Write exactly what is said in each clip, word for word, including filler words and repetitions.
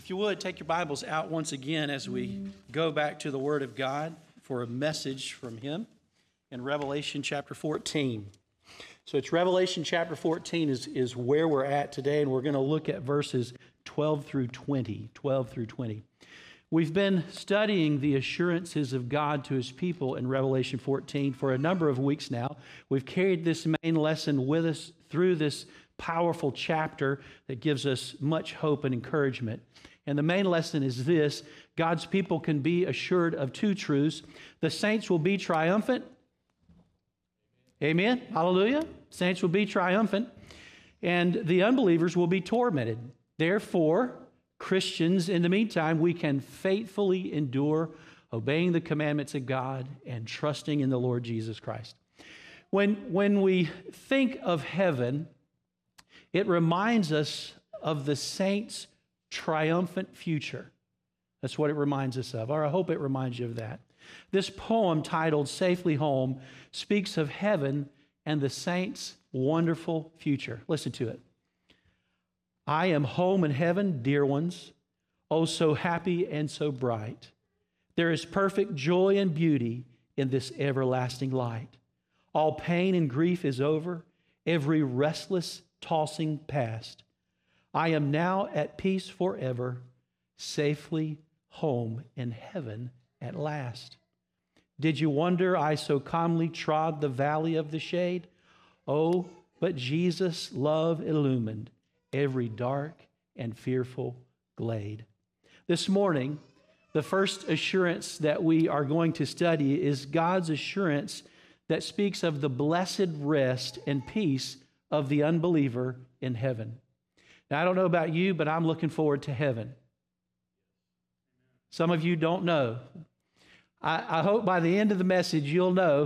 If you would, take your Bibles out once again as we go back to the Word of God for a message from Him in Revelation chapter fourteen. So it's Revelation chapter fourteen is, is where we're at today, and we're going to look at verses twelve through twenty. twelve through twenty. We've been studying the assurances of God to His people in Revelation fourteen for a number of weeks now. We've carried this main lesson with us through this powerful chapter that gives us much hope and encouragement. And the main lesson is this: God's people can be assured of two truths. The saints will be triumphant. Amen. Hallelujah. Saints will be triumphant. And the unbelievers will be tormented. Therefore, Christians, in the meantime, we can faithfully endure obeying the commandments of God and trusting in the Lord Jesus Christ. When, when we think of heaven, it reminds us of the saints' triumphant future. That's what it reminds us of, or I hope it reminds you of that. This poem titled Safely Home speaks of heaven and the saints' wonderful future. Listen to it. I am home in heaven, dear ones, oh so happy and so bright. There is perfect joy and beauty in this everlasting light. All pain and grief is over, every restless tossing past. I am now at peace forever, safely home in heaven at last. Did you wonder I so calmly trod the valley of the shade? Oh, but Jesus' love illumined every dark and fearful glade. This morning, the first assurance that we are going to study is God's assurance that speaks of the blessed rest and peace of the unbeliever in heaven. Now, I don't know about you, but I'm looking forward to heaven. Some of you don't know. I, I hope by the end of the message you'll know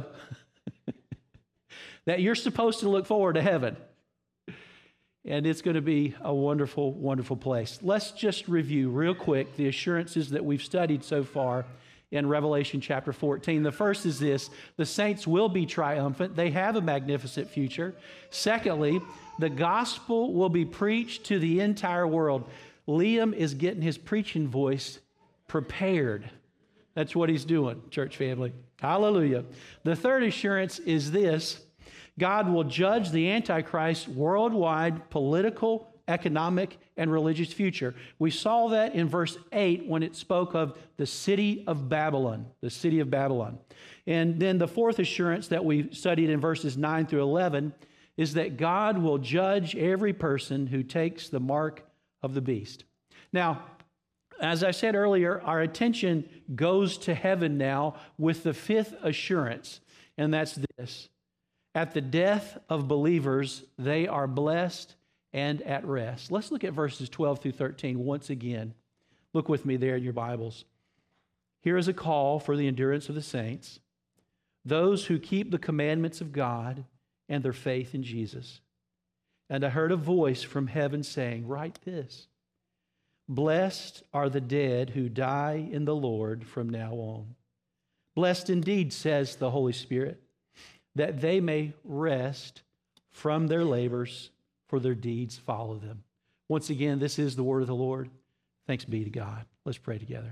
that you're supposed to look forward to heaven. And it's going to be a wonderful, wonderful place. Let's just review real quick the assurances that we've studied so far in Revelation chapter fourteen. The first is this: the saints will be triumphant. They have a magnificent future. Secondly, the gospel will be preached to the entire world. Liam is getting his preaching voice prepared. That's what he's doing, church family. Hallelujah. The third assurance is this: God will judge the Antichrist worldwide political, economic, and religious future. We saw that in verse eight when it spoke of the city of Babylon, the city of Babylon. And then the fourth assurance that we studied in verses nine through eleven is that God will judge every person who takes the mark of the beast. Now, as I said earlier, our attention goes to heaven now with the fifth assurance, and that's this: at the death of believers, they are blessed and at rest. Let's look at verses twelve through thirteen once again. Look with me there in your Bibles. Here is a call for the endurance of the saints, those who keep the commandments of God and their faith in Jesus. And I heard a voice from heaven saying, write this: blessed are the dead who die in the Lord from now on. Blessed indeed, says the Holy Spirit, that they may rest from their labors, for their deeds follow them. Once again, this is the word of the Lord. Thanks be to God. Let's pray together.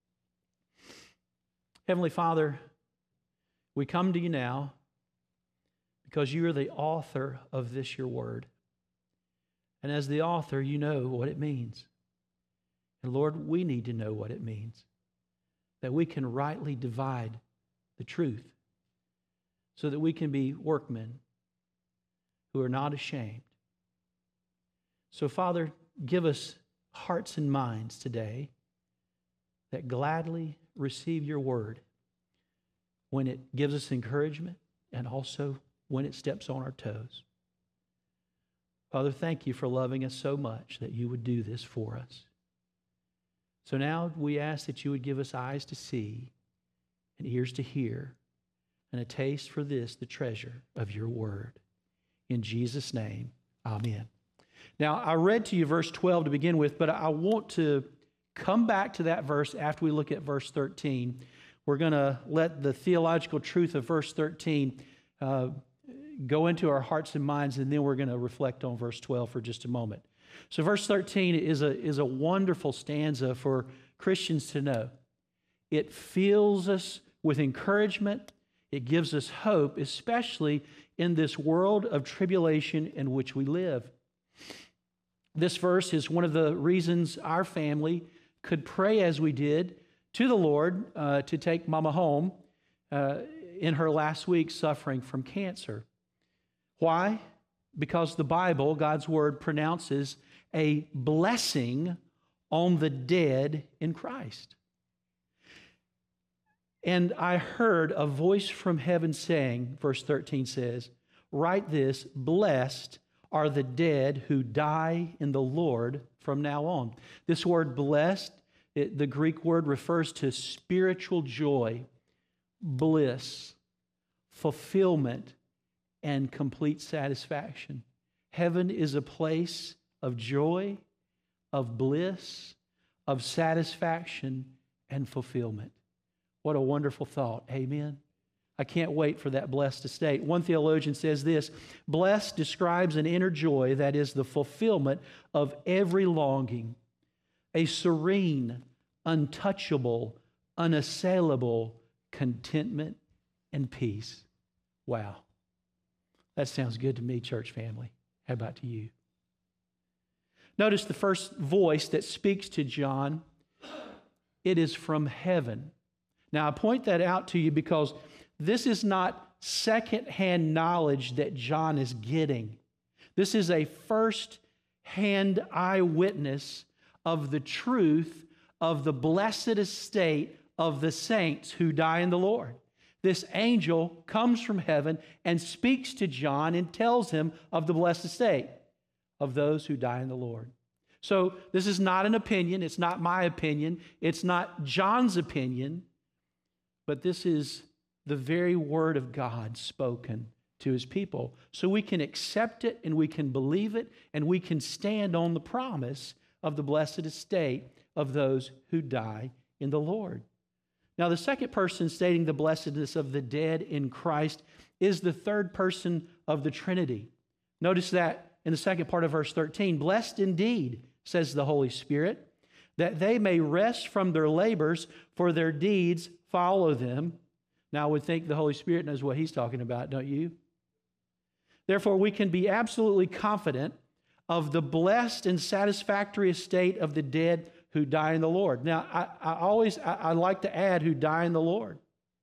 Heavenly Father, we come to you now because you are the author of this, your word. And as the author, you know what it means. And Lord, we need to know what it means, that we can rightly divide the truth so that we can be workmen who are not ashamed. So, Father, give us hearts and minds today that gladly receive your word when it gives us encouragement and also when it steps on our toes. Father, thank you for loving us so much that you would do this for us. So now we ask that you would give us eyes to see and ears to hear and a taste for this, the treasure of your word. In Jesus' name, amen. Now, I read to you verse twelve to begin with, but I want to come back to that verse after we look at verse thirteen. We're going to let the theological truth of verse thirteen uh, go into our hearts and minds, and then we're going to reflect on verse twelve for just a moment. So verse thirteen is a, is a wonderful stanza for Christians to know. It fills us with encouragement. It gives us hope, especially in this world of tribulation in which we live. This verse is one of the reasons our family could pray as we did to the Lord uh, to take Mama home uh, in her last week suffering from cancer. Why? Because the Bible, God's Word, pronounces a blessing on the dead in Christ. And I heard a voice from heaven saying, verse thirteen says, write this, blessed are the dead who die in the Lord from now on. This word blessed, it, the Greek word refers to spiritual joy, bliss, fulfillment, and complete satisfaction. Heaven is a place of joy, of bliss, of satisfaction, and fulfillment. What a wonderful thought. Amen. I can't wait for that blessed estate. One theologian says this, blessed describes an inner joy that is the fulfillment of every longing, a serene, untouchable, unassailable contentment and peace. Wow. That sounds good to me, church family. How about to you? Notice the first voice that speaks to John. It is from heaven. Now, I point that out to you because this is not second-hand knowledge that John is getting. This is a first-hand eyewitness of the truth of the blessed estate of the saints who die in the Lord. This angel comes from heaven and speaks to John and tells him of the blessed estate of those who die in the Lord. So this is not an opinion. It's not my opinion. It's not John's opinion. But this is the very word of God spoken to his people. So we can accept it and we can believe it and we can stand on the promise of the blessed estate of those who die in the Lord. Now, the second person stating the blessedness of the dead in Christ is the third person of the Trinity. Notice that in the second part of verse thirteen, blessed indeed, says the Holy Spirit, that they may rest from their labors, for their deeds follow them. Now, I would think the Holy Spirit knows what he's talking about, don't you? Therefore, we can be absolutely confident of the blessed and satisfactory estate of the dead who die in the Lord. Now, I, I always, I, I like to add who die in the Lord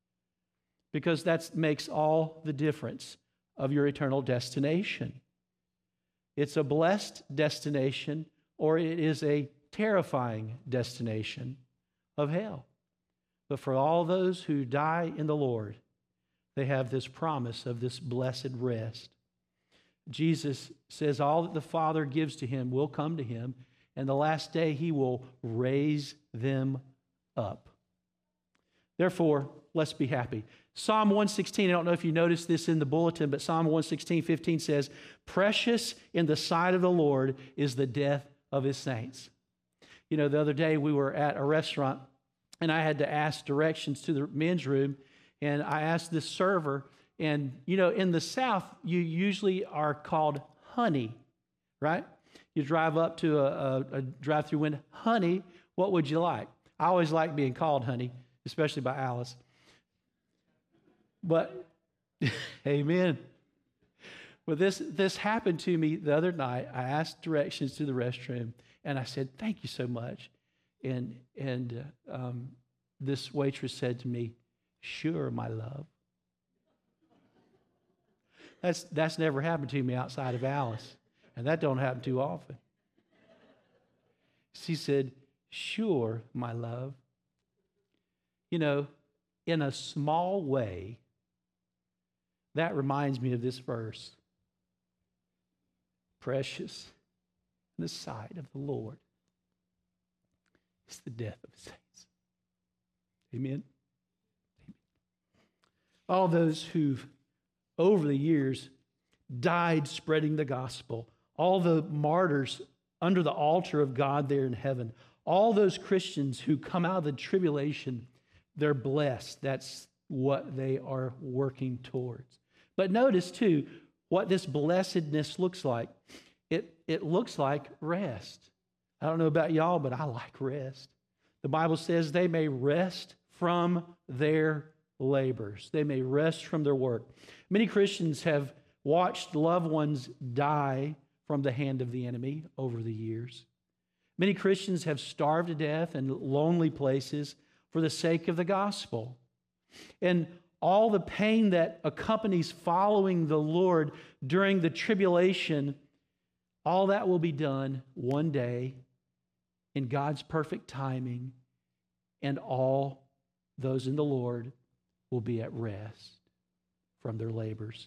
because that makes all the difference of your eternal destination. It's a blessed destination or it is a terrifying destination of hell. But for all those who die in the Lord, they have this promise of this blessed rest. Jesus says all that the Father gives to him will come to him, and the last day he will raise them up. Therefore, let's be happy. Psalm one sixteen, I don't know if you noticed this in the bulletin, but Psalm one sixteen, fifteen says, precious in the sight of the Lord is the death of his saints. You know, the other day we were at a restaurant, and I had to ask directions to the men's room, and I asked this server, and, you know, in the South, you usually are called honey, right? You drive up to a, a, a drive-through window, honey, what would you like? I always like being called honey, especially by Alice. But, amen. Well, this, this happened to me the other night. I asked directions to the restroom, and I said, thank you so much. And and uh, um, this waitress said to me, sure, my love. That's that's never happened to me outside of Alice, and that don't happen too often. She said, sure, my love. You know, in a small way, that reminds me of this verse. Precious in the sight of the Lord is the death of the saints. Amen? Amen. All those who've, over the years, died spreading the gospel, all the martyrs under the altar of God there in heaven, all those Christians who come out of the tribulation, they're blessed. That's what they are working towards. But notice, too, what this blessedness looks like. it, it looks like rest. I don't know about y'all, but I like rest. The Bible says they may rest from their labors. They may rest from their work. Many Christians have watched loved ones die from the hand of the enemy over the years. Many Christians have starved to death in lonely places for the sake of the gospel. And all the pain that accompanies following the Lord during the tribulation, all that will be done one day in God's perfect timing, and all those in the Lord will be at rest from their labors.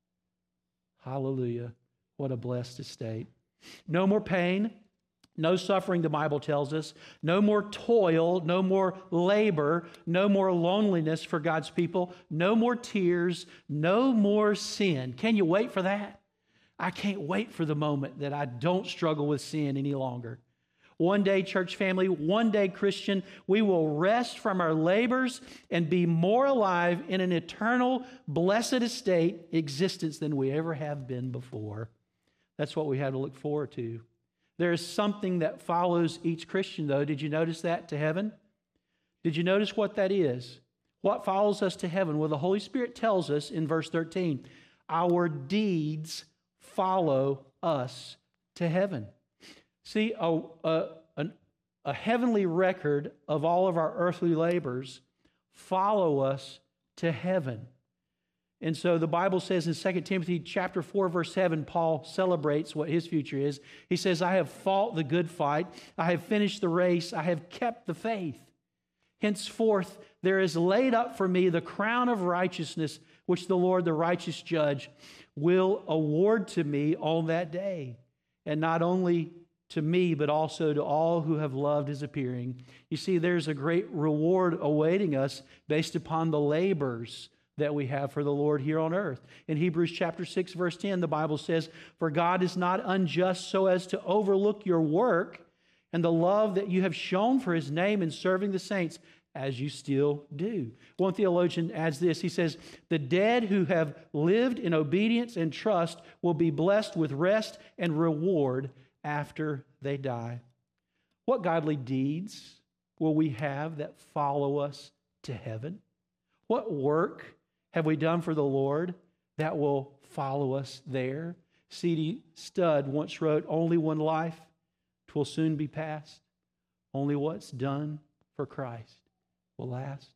Hallelujah. What a blessed estate. No more pain, no suffering, the Bible tells us. No more toil, no more labor, no more loneliness for God's people. No more tears, no more sin. Can you wait for that? I can't wait for the moment that I don't struggle with sin any longer. One day, church family, one day, Christian, we will rest from our labors and be more alive in an eternal, blessed estate existence than we ever have been before. That's what we have to look forward to. There is something that follows each Christian, though. Did you notice that, to heaven? Did you notice what that is? What follows us to heaven? Well, the Holy Spirit tells us in verse thirteen, our deeds follow us to heaven. See, a, a, an, a heavenly record of all of our earthly labors follow us to heaven. And so the Bible says in Second Timothy chapter four, verse seven, Paul celebrates what his future is. He says, I have fought the good fight. I have finished the race. I have kept the faith. Henceforth, there is laid up for me the crown of righteousness, which the Lord, the righteous judge, will award to me on that day. And not only to me, but also to all who have loved his appearing. You see, there's a great reward awaiting us based upon the labors that we have for the Lord here on earth. In Hebrews chapter six, verse ten, the Bible says, for God is not unjust so as to overlook your work and the love that you have shown for his name in serving the saints, as you still do. One theologian adds this. He says, the dead who have lived in obedience and trust will be blessed with rest and reward after they die. What godly deeds will we have that follow us to heaven? What work have we done for the Lord that will follow us there? C D Studd once wrote, only one life, 'twill soon be past. Only what's done for Christ will last.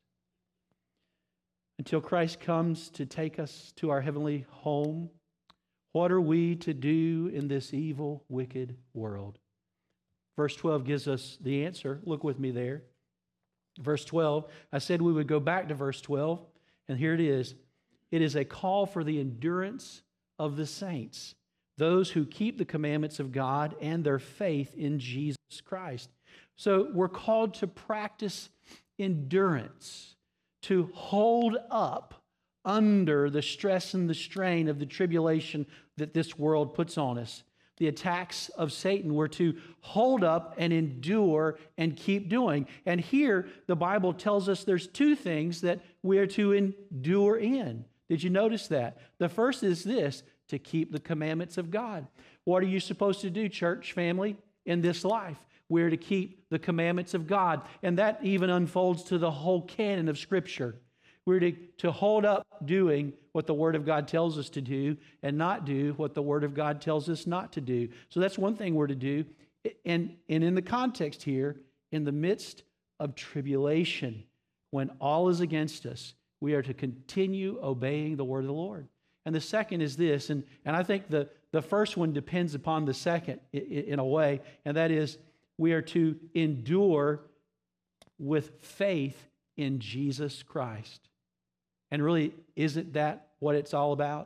Until Christ comes to take us to our heavenly home, what are we to do in this evil, wicked world? Verse twelve gives us the answer. Look with me there. Verse twelve, I said we would go back to verse twelve. And here it is. It is a call for the endurance of the saints, those who keep the commandments of God and their faith in Jesus Christ. So we're called to practice endurance, to hold up under the stress and the strain of the tribulation that this world puts on us. The attacks of Satan were to hold up and endure and keep doing. And here, the Bible tells us there's two things that we're to endure in. Did you notice that? The first is this, to keep the commandments of God. What are you supposed to do, church family, in this life? We're to keep the commandments of God. And that even unfolds to the whole canon of Scripture. We're to, to hold up doing what the Word of God tells us to do and not do what the Word of God tells us not to do. So that's one thing we're to do. And, and in the context here, in the midst of tribulation, when all is against us, we are to continue obeying the word of the Lord. And the second is this, and, and I think the, the first one depends upon the second in, in a way, and that is we are to endure with faith in Jesus Christ. And really, isn't that what it's all about?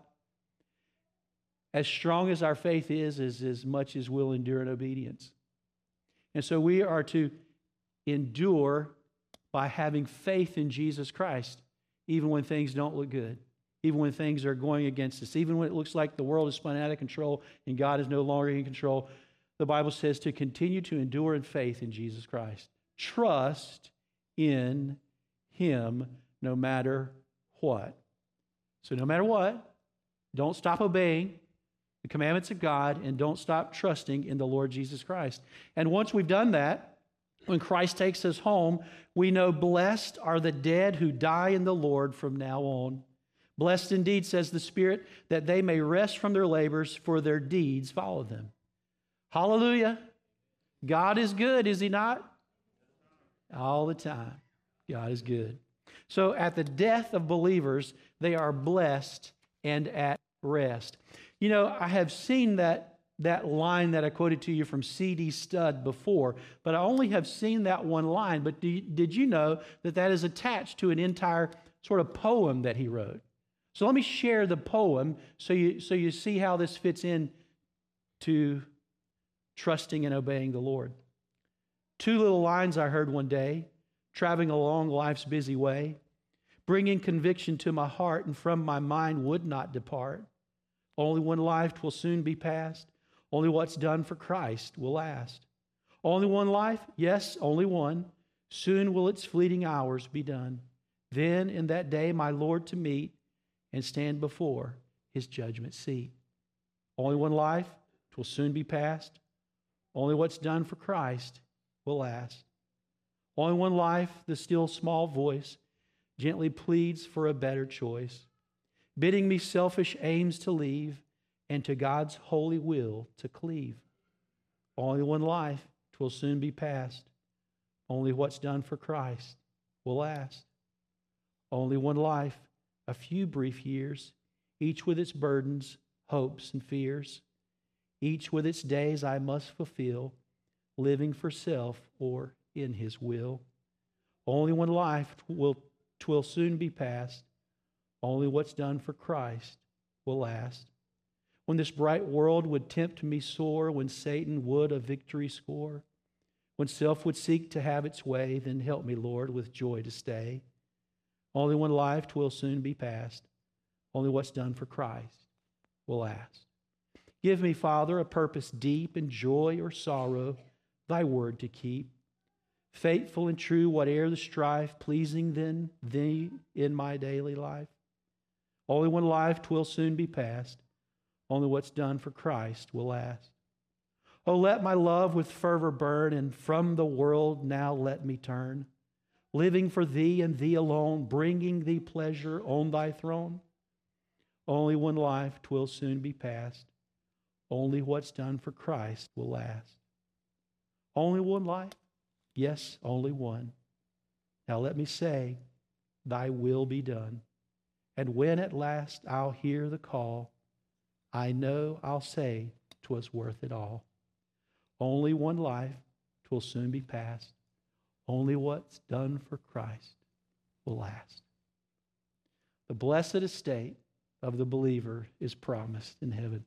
As strong as our faith is, is as much as we'll endure in obedience. And so we are to endure by having faith in Jesus Christ, even when things don't look good, even when things are going against us, even when it looks like the world is spun out of control and God is no longer in control. The Bible says to continue to endure in faith in Jesus Christ. Trust in Him no matter what. So no matter what, don't stop obeying, the commandments of God, and don't stop trusting in the Lord Jesus Christ. And once we've done that, when Christ takes us home, we know blessed are the dead who die in the Lord from now on. Blessed indeed, says the Spirit, that they may rest from their labors, for their deeds follow them. Hallelujah. God is good, is He not? All the time. God is good. So at the death of believers, they are blessed and at rest. You know, I have seen that, that line that I quoted to you from C D Studd before, but I only have seen that one line. But do you, did you know that that is attached to an entire sort of poem that he wrote? So let me share the poem so you, so you see how this fits in to trusting and obeying the Lord. Two little lines I heard one day, traveling along life's busy way, bringing conviction to my heart and from my mind would not depart. Only one life 'twill soon be past. Only what's done for Christ will last. Only one life? Yes, only one. Soon will its fleeting hours be done. Then in that day my Lord to meet and stand before His judgment seat. Only one life, 'twill soon be past. Only what's done for Christ will last. Only one life, the still small voice gently pleads for a better choice, bidding me selfish aims to leave and to God's holy will to cleave. Only one life, 'twill soon be past. Only what's done for Christ will last. Only one life, a few brief years, each with its burdens, hopes, and fears, each with its days I must fulfill, living for self or in His will. Only one life will, 'twill soon be past. Only what's done for Christ will last. When this bright world would tempt me sore, when Satan would a victory score, when self would seek to have its way, then help me, Lord, with joy to stay. Only one life 'twill soon be past. Only what's done for Christ will last. Give me, Father, a purpose deep in joy or sorrow, Thy word to keep. Faithful and true, whate'er the strife, pleasing then Thee in my daily life. Only one life 'twill soon be past. Only what's done for Christ will last. Oh, let my love with fervor burn, and from the world now let me turn, living for Thee and Thee alone, bringing Thee pleasure on Thy throne. Only one life 'twill soon be past. Only what's done for Christ will last. Only one life? Yes, only one. Now let me say, Thy will be done. And when at last I'll hear the call, I know I'll say 'twas worth it all. Only one life 'twill soon be past. Only what's done for Christ will last. The blessed estate of the believer is promised in heaven.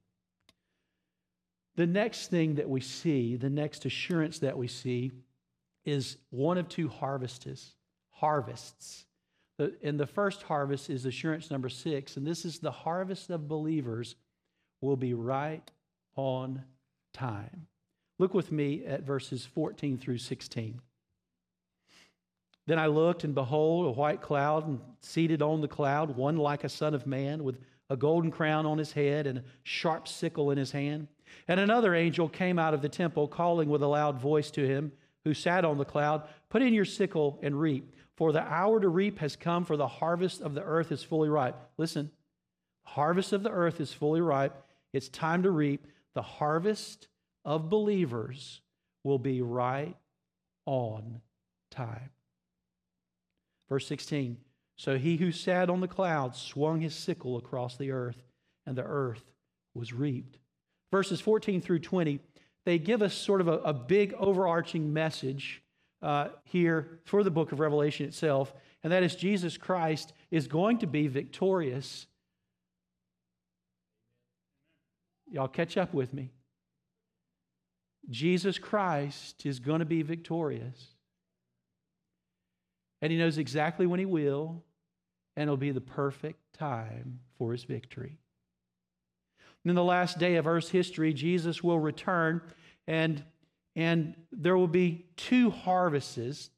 The next thing that we see, the next assurance that we see, is one of two harvests. Harvests. The, and the first harvest is assurance number six, and this is the harvest of believers will be right on time. Look with me at verses fourteen through sixteen. Then I looked, and behold, a white cloud, and seated on the cloud, one like a son of man, with a golden crown on his head and a sharp sickle in his hand. And another angel came out of the temple, calling with a loud voice to him who sat on the cloud, "Put in your sickle and reap, for the hour to reap has come, for the harvest of the earth is fully ripe." Listen, the harvest of the earth is fully ripe. It's time to reap. The harvest of believers will be right on time. Verse sixteen, so he who sat on the cloud swung his sickle across the earth, and the earth was reaped. Verses fourteen through twenty, they give us sort of a, a big overarching message uh, here for the book of Revelation itself, and that is Jesus Christ is going to be victorious. Y'all catch up with me. Jesus Christ is going to be victorious. And He knows exactly when He will, and it'll be the perfect time for His victory. And in the last day of Earth's history, Jesus will return, and, and there will be two harvests.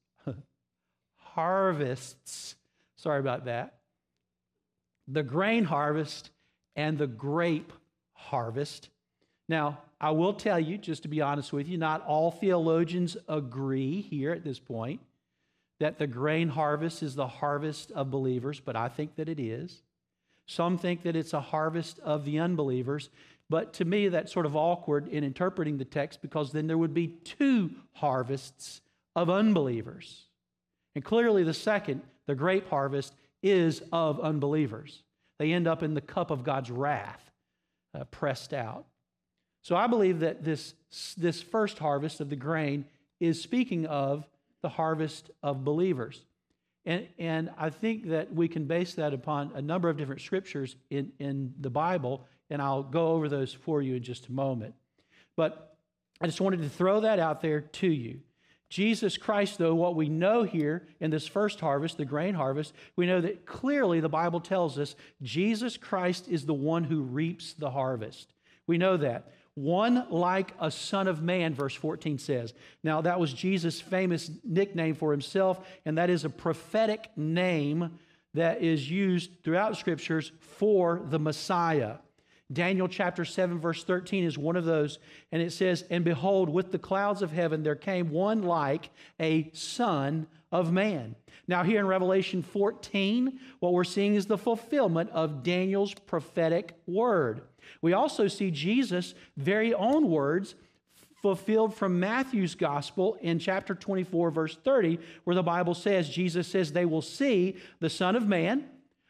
harvests. Sorry about that. The grain harvest and the grape harvest. Now, I will tell you, just to be honest with you, not all theologians agree here at this point that the grain harvest is the harvest of believers, but I think that it is. Some think that it's a harvest of the unbelievers, but to me that's sort of awkward in interpreting the text, because then there would be two harvests of unbelievers. And clearly the second, the grape harvest, is of unbelievers. They end up in the cup of God's wrath, uh, pressed out. So I believe that this, this first harvest of the grain is speaking of the harvest of believers. And, and I think that we can base that upon a number of different scriptures in, in the Bible, and I'll go over those for you in just a moment. But I just wanted to throw that out there to you. Jesus Christ, though, what we know here in this first harvest, the grain harvest, we know that clearly the Bible tells us Jesus Christ is the one who reaps the harvest. We know that. One like a son of man, verse fourteen says. Now, that was Jesus' famous nickname for himself, and that is a prophetic name that is used throughout Scriptures for the Messiah. Daniel chapter seven, verse thirteen is one of those, and it says, "And behold, with the clouds of heaven there came one like a son of man." Now, here in Revelation fourteen, what we're seeing is the fulfillment of Daniel's prophetic word. We also see Jesus' very own words fulfilled from Matthew's gospel in chapter twenty-four, verse thirty, where the Bible says, Jesus says, "They will see the Son of Man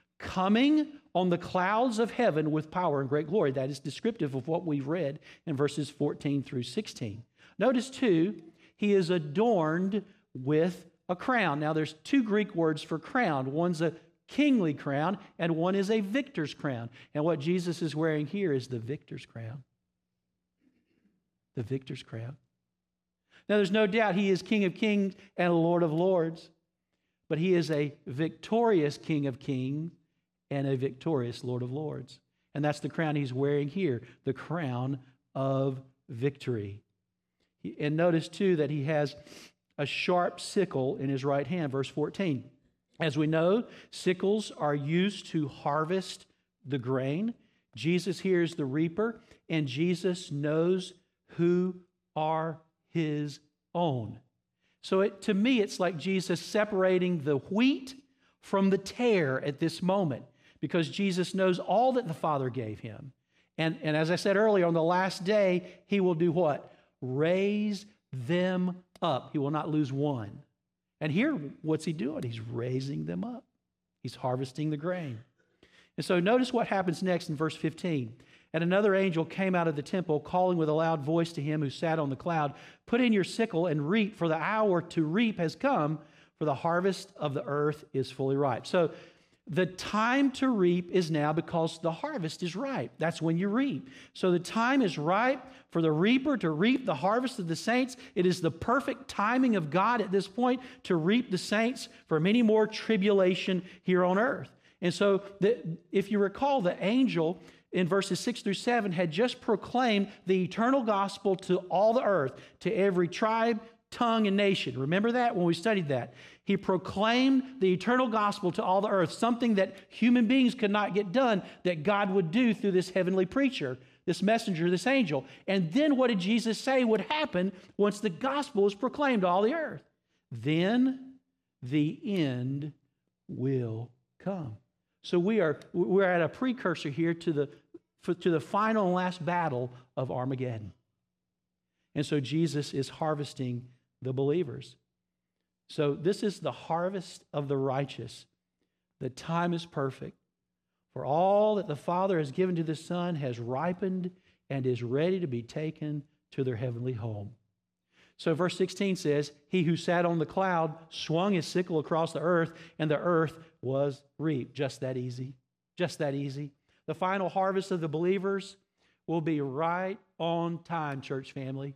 coming on the clouds of heaven with power and great glory." That is descriptive of what we've read in verses fourteen through sixteen. Notice, too, he is adorned with a crown. Now, there's two Greek words for crown. One's a kingly crown, and one is a victor's crown. And what Jesus is wearing here is the victor's crown. The victor's crown. Now, there's no doubt he is King of kings and Lord of lords, but he is a victorious King of kings and a victorious Lord of lords. And that's the crown he's wearing here, the crown of victory. And notice, too, that he has a sharp sickle in his right hand, verse fourteen. As we know, sickles are used to harvest the grain. Jesus here is the reaper, and Jesus knows who are his own. So it, to me, it's like Jesus separating the wheat from the tare at this moment, because Jesus knows all that the Father gave him. And, and as I said earlier, on the last day, he will do what? Raise them up. He will not lose one. And here, what's he doing? He's raising them up. He's harvesting the grain. And so notice what happens next in verse fifteen. "And another angel came out of the temple, calling with a loud voice to him who sat on the cloud, 'Put in your sickle and reap, for the hour to reap has come, for the harvest of the earth is fully ripe.'" So the time to reap is now, because the harvest is ripe. That's when you reap. So the time is ripe for the reaper to reap the harvest of the saints. It is the perfect timing of God at this point to reap the saints from any more tribulation here on earth. And so the, if you recall, the angel in verses six through seven had just proclaimed the eternal gospel to all the earth, to every tribe, tongue, and nation. Remember that when we studied that? He proclaimed the eternal gospel to all the earth, something that human beings could not get done, that God would do through this heavenly preacher, this messenger, this angel. And then what did Jesus say would happen once the gospel is proclaimed to all the earth? Then the end will come. So we are we're at a precursor here to the to the final and last battle of Armageddon. And so Jesus is harvesting the believers. So this is the harvest of the righteous. The time is perfect. For all that the Father has given to the Son has ripened and is ready to be taken to their heavenly home. So verse sixteen says, "He who sat on the cloud swung his sickle across the earth, and the earth was reaped." Just that easy. Just that easy. The final harvest of the believers will be right on time, church family.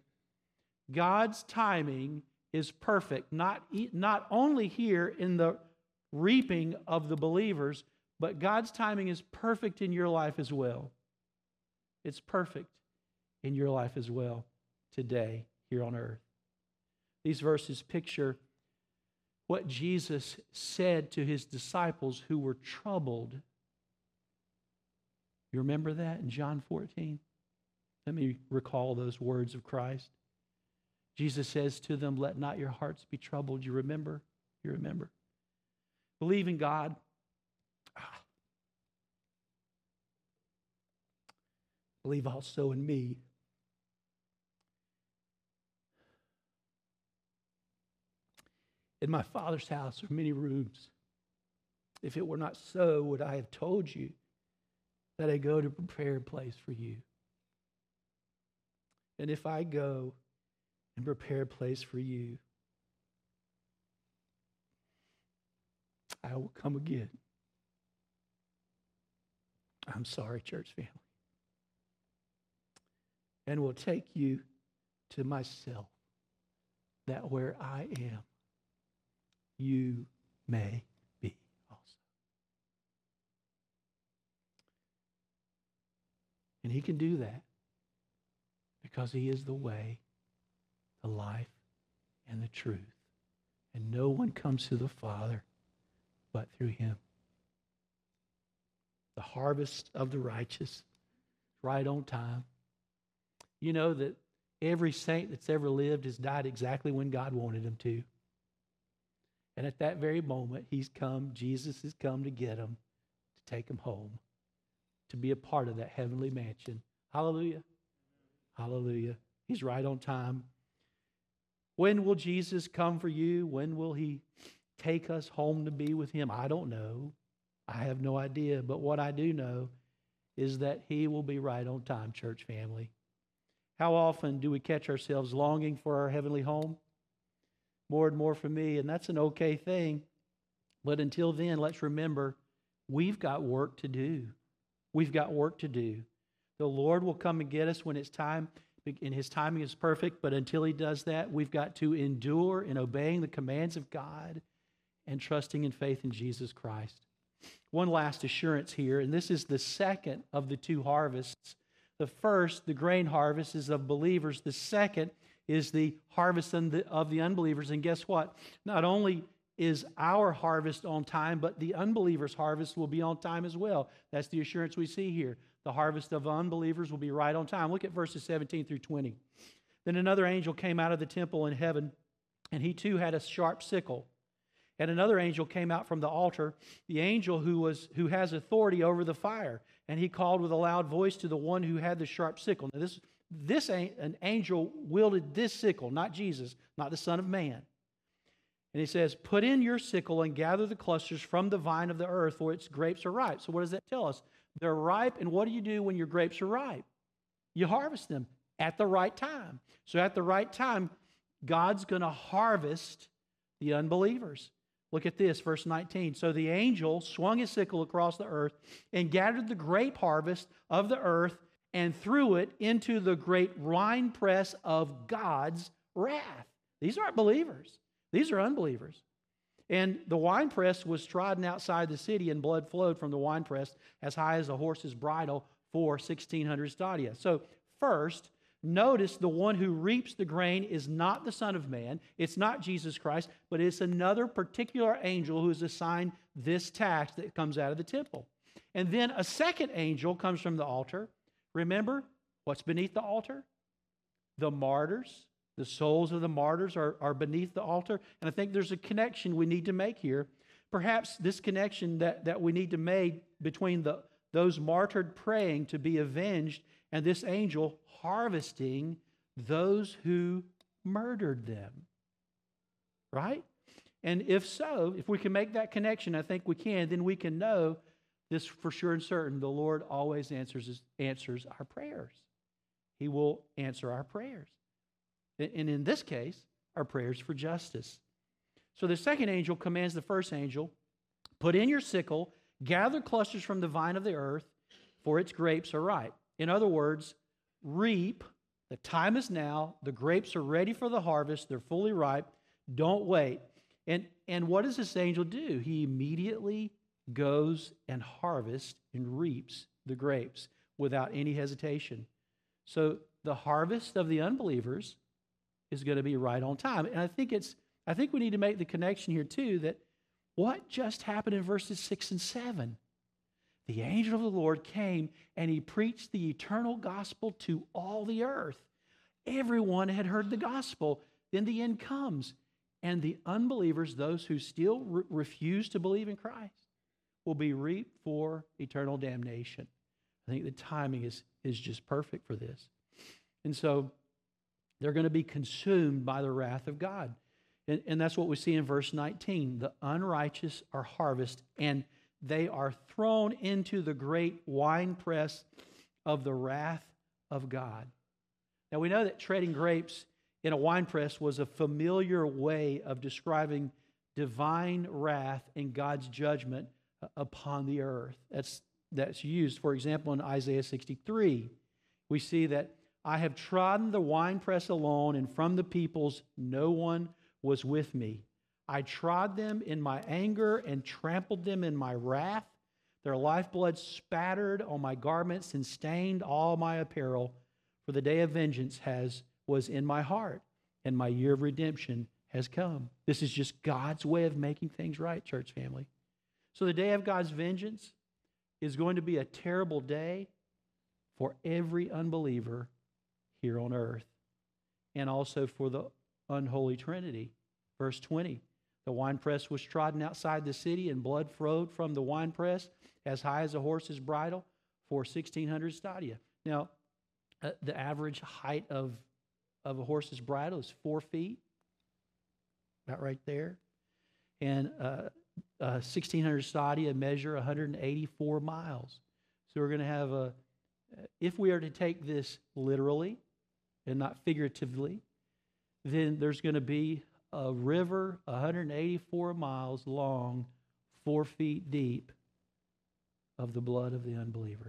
God's timing is perfect, not, not only here in the reaping of the believers, but God's timing is perfect in your life as well. It's perfect in your life as well today here on earth. These verses picture what Jesus said to his disciples who were troubled. You remember that in John fourteen? Let me recall those words of Christ. Jesus says to them, let not your hearts be troubled. You remember? You remember? Believe in God. Ah. Believe also in me. In my Father's house are many rooms. If it were not so, would I have told you that I go to prepare a place for you? And if I go and prepare a place for you, I will come again. I'm sorry, church family. And will take you to myself, that where I am, you may be also. And he can do that because he is the way, the life, and the truth. And no one comes to the Father but through him. The harvest of the righteous, right on time. You know that every saint that's ever lived has died exactly when God wanted him to. And at that very moment, he's come, Jesus has come to get him, to take him home, to be a part of that heavenly mansion. Hallelujah. Hallelujah. He's right on time. When will Jesus come for you? When will he take us home to be with him? I don't know. I have no idea. But what I do know is that he will be right on time, church family. How often do we catch ourselves longing for our heavenly home? More and more for me, and that's an okay thing. But until then, let's remember, we've got work to do. We've got work to do. The Lord will come and get us when it's time, and his timing is perfect, but until he does that, we've got to endure in obeying the commands of God and trusting in faith in Jesus Christ. One last assurance here, and this is the second of the two harvests. The first, the grain harvest, is of believers. The second is the harvest of the unbelievers. And guess what? Not only is our harvest on time, but the unbelievers' harvest will be on time as well. That's the assurance we see here. The harvest of unbelievers will be right on time. Look at verses seventeen through twenty. Then another angel came out of the temple in heaven, and he too had a sharp sickle. And another angel came out from the altar, the angel who was who has authority over the fire. And he called with a loud voice to the one who had the sharp sickle. Now this, this an angel wielded this sickle, not Jesus, not the Son of Man. And he says, put in your sickle and gather the clusters from the vine of the earth, for its grapes are ripe. So what does that tell us? They're ripe, and what do you do when your grapes are ripe? You harvest them at the right time. So at the right time, God's going to harvest the unbelievers. Look at this, verse nineteen. So the angel swung his sickle across the earth and gathered the grape harvest of the earth and threw it into the great winepress of God's wrath. These aren't believers. These are unbelievers. And the winepress was trodden outside the city, and blood flowed from the winepress as high as a horse's bridle for sixteen hundred stadia. So first, notice the one who reaps the grain is not the Son of Man. It's not Jesus Christ, but it's another particular angel who is assigned this task that comes out of the temple. And then a second angel comes from the altar. Remember, what's beneath the altar? The martyrs. The souls of the martyrs are, are beneath the altar. And I think there's a connection we need to make here. Perhaps this connection that, that we need to make between the, those martyred praying to be avenged and this angel harvesting those who murdered them. Right? And if so, if we can make that connection, I think we can, then we can know this for sure and certain. The Lord always answers, answers our prayers. He will answer our prayers. And in this case, our prayers for justice. So the second angel commands the first angel, put in your sickle, gather clusters from the vine of the earth, for its grapes are ripe. In other words, reap. The time is now. The grapes are ready for the harvest. They're fully ripe. Don't wait. And, and what does this angel do? He immediately goes and harvests and reaps the grapes without any hesitation. So the harvest of the unbelievers is going to be right on time. And I think it's I think we need to make the connection here too that what just happened in verses six and seven? the angel of the Lord came and he preached the eternal gospel to all the earth. Everyone had heard the gospel. Then the end comes. And the unbelievers, those who still re- refuse to believe in Christ, will be reaped for eternal damnation. I think the timing is, is just perfect for this. And so they're going to be consumed by the wrath of God. And, and that's what we see in verse nineteen. The unrighteous are harvested, and they are thrown into the great winepress of the wrath of God. Now we know that treading grapes in a winepress was a familiar way of describing divine wrath and God's judgment upon the earth. That's, that's used, for example, in Isaiah sixty-three. We see that I have trodden the winepress alone, and from the peoples no one was with me. I trod them in my anger and trampled them in my wrath. Their lifeblood spattered on my garments and stained all my apparel. For the day of vengeance has was in my heart, and my year of redemption has come. This is just God's way of making things right, church family. So the day of God's vengeance is going to be a terrible day for every unbeliever here on earth, and also for the unholy Trinity. Verse twenty, the winepress was trodden outside the city, and blood flowed from the winepress as high as a horse's bridle for sixteen hundred stadia. Now, uh, the average height of, of a horse's bridle is four feet, about right there. And uh, uh, sixteen hundred stadia measure one hundred eighty-four miles. So we're going to have a, if we are to take this literally and not figuratively, then there's going to be a river one hundred eighty-four miles long, four feet deep, of the blood of the unbelievers.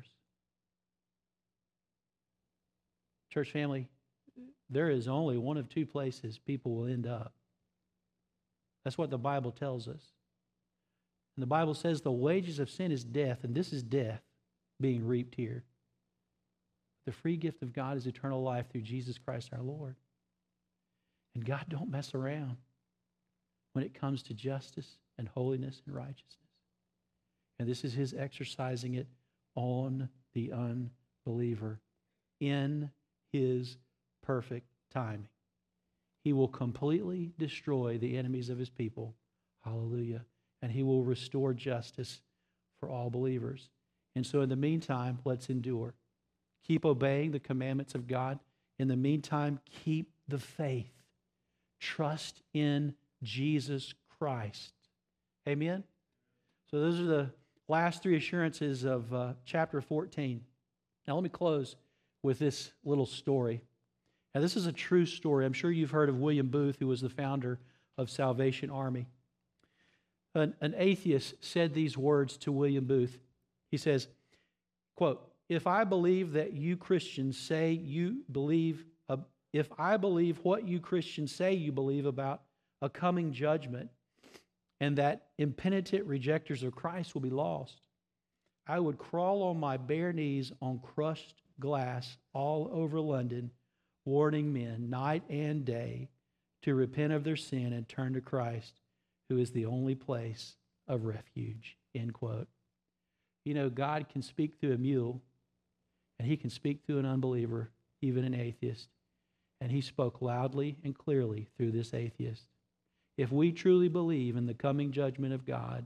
Church family, there is only one of two places people will end up. That's what the Bible tells us. And the Bible says the wages of sin is death, and this is death being reaped here. The free gift of God is eternal life through Jesus Christ our Lord. And God don't mess around when it comes to justice and holiness and righteousness. And this is his exercising it on the unbeliever in his perfect timing. He will completely destroy the enemies of his people. Hallelujah. And he will restore justice for all believers. And so in the meantime, let's endure. Keep obeying the commandments of God. In the meantime, keep the faith. Trust in Jesus Christ. Amen? So those are the last three assurances of uh, chapter fourteen. Now let me close with this little story. Now this is a true story. I'm sure you've heard of William Booth, who was the founder of Salvation Army. An, an atheist said these words to William Booth. He says, quote, if I believe that you Christians say you believe, uh, if I believe what you Christians say you believe about a coming judgment and that impenitent rejectors of Christ will be lost, I would crawl on my bare knees on crushed glass all over London, warning men night and day to repent of their sin and turn to Christ, who is the only place of refuge, end quote. You know, God can speak through a mule, and he can speak through an unbeliever, even an atheist. And he spoke loudly and clearly through this atheist. If we truly believe in the coming judgment of God,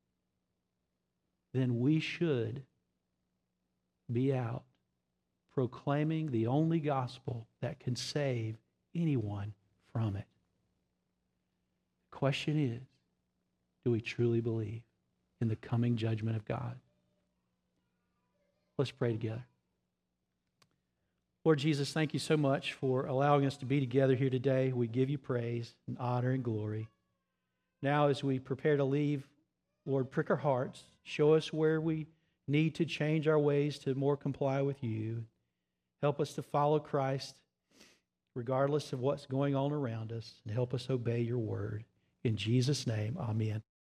then we should be out proclaiming the only gospel that can save anyone from it. The question is, do we truly believe in the coming judgment of God? Let's pray together. Lord Jesus, thank you so much for allowing us to be together here today. We give you praise and honor and glory. Now, as we prepare to leave, Lord, prick our hearts. Show us where we need to change our ways to more comply with you. Help us to follow Christ regardless of what's going on around us, and help us obey your word. In Jesus' name, amen.